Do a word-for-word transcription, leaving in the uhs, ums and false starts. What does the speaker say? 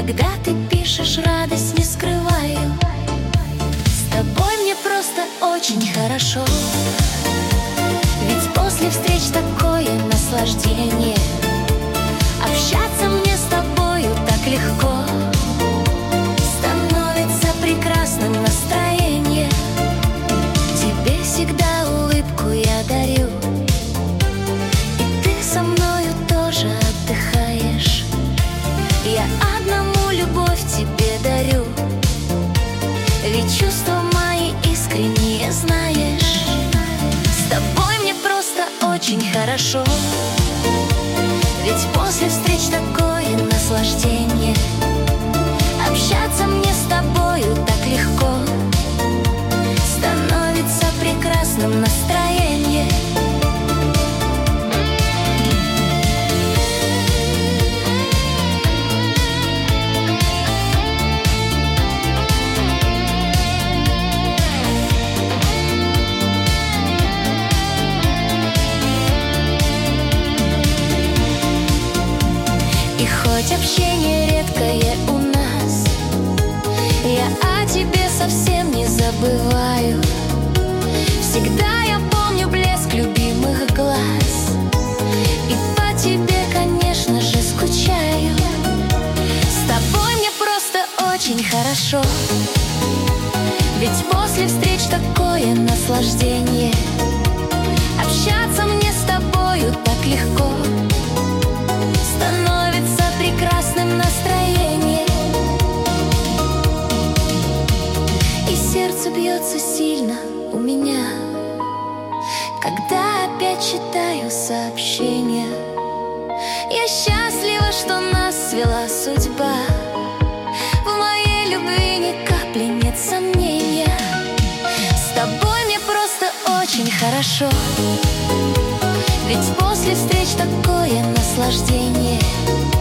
Когда ты пишешь, радость не скрываю. С тобой мне просто очень хорошо. Ведь после встреч такое наслаждение. Общаться мне с тобою так легко. Становится прекрасным настроение. Тебе всегда улыбку я дарю. И ты со мною тоже отдыхаешь. Я одному любовь тебе дарю. Ведь чувства мои искренние знаешь. С тобой мне просто очень хорошо. Ведь после встреч такое наслаждение. Общаться мне с тобою так легко. Становится прекрасным настроение. И хоть общение редкое у нас, я о тебе совсем не забываю. Всегда я помню блеск любимых глаз. И по тебе, конечно же, скучаю. С тобой мне просто очень хорошо. Ведь после встреч такое наслаждение. Общаться мне с тобою так легко. Становится прекрасным настроение. И сердце бьется сильно у меня, когда опять читаю сообщения. Я счастлива, что нас свела судьба. В моей любви ни капли нет сомнения. С тобой мне просто очень хорошо. Ведь после встреч такое наслаждение.